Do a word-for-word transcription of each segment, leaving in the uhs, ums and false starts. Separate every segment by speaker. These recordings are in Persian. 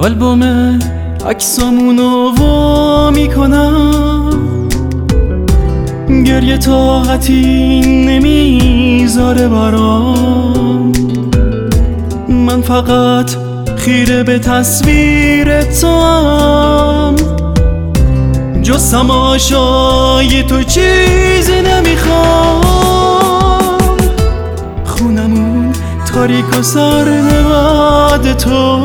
Speaker 1: آلبوم عکسامونو وا میکنم، گریه طاقتی نمیذاره برام. من فقط خیره به تصویر توام، جز تماشای تو چیزی نمیخوام. خونمون تاریک و سرنوشت تو،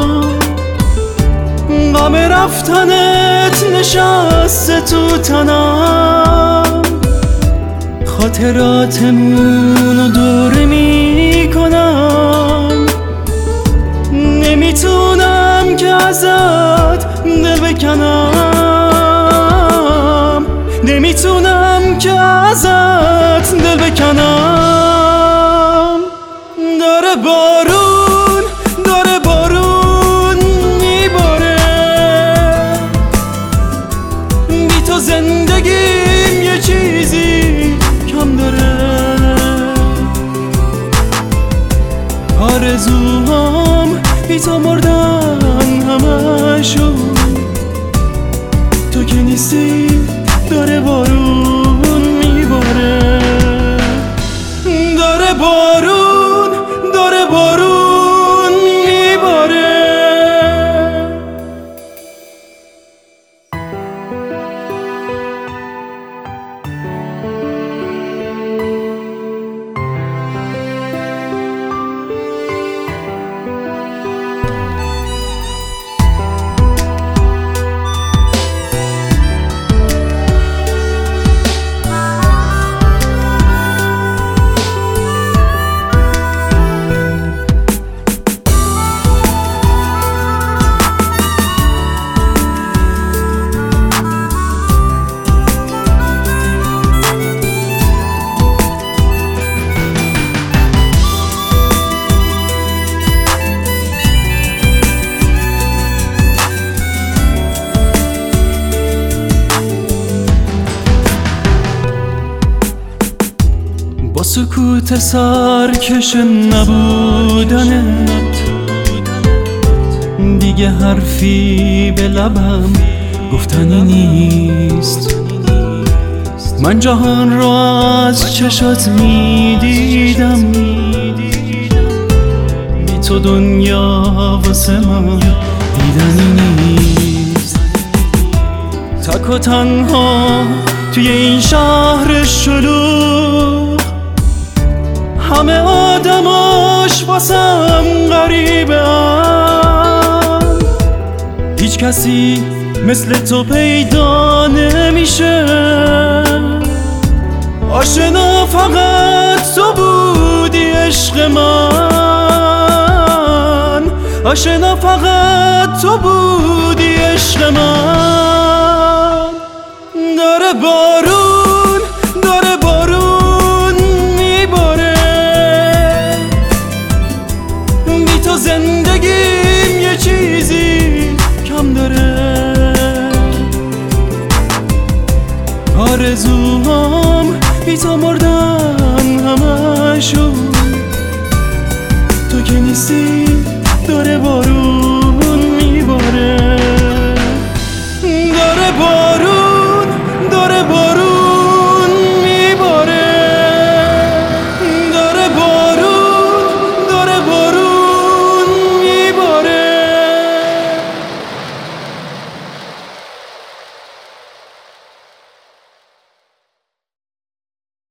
Speaker 1: غم رفتنت نشسته تو تنم. خاطراتمونو دور میکنم، نمیتونم که ازت دل بکنم، نمیتونم که ازت دل بکنم. داره بارون داره بارون میباره، بی تو زندگیم یه چیزی کم داره. آرزوهام بی تو مردن همشون، تو که نیستی داره بارون میباره. داره بارون داره بارون میباره. با سکوت سرکش نبودنت، دیگه حرفی به لبم گفتنی نیست. من جهان را از چشات میدیدم، بی تو دنیا واسه من دیدنی نیست. تک و تنها توی این شهر شلوغ، همه آدماش واسم غریبه ام. هیچ کسی مثل تو پیدا نمیشه، آشنا فقط تو بودی عشق من، آشنا فقط تو بودی عشق من. داره بارون داره بارون میباره، بی تو زندگیم یه چیزی کم داره. آرزوهام بی تو مردن همشون، تو که نیستی داره بارون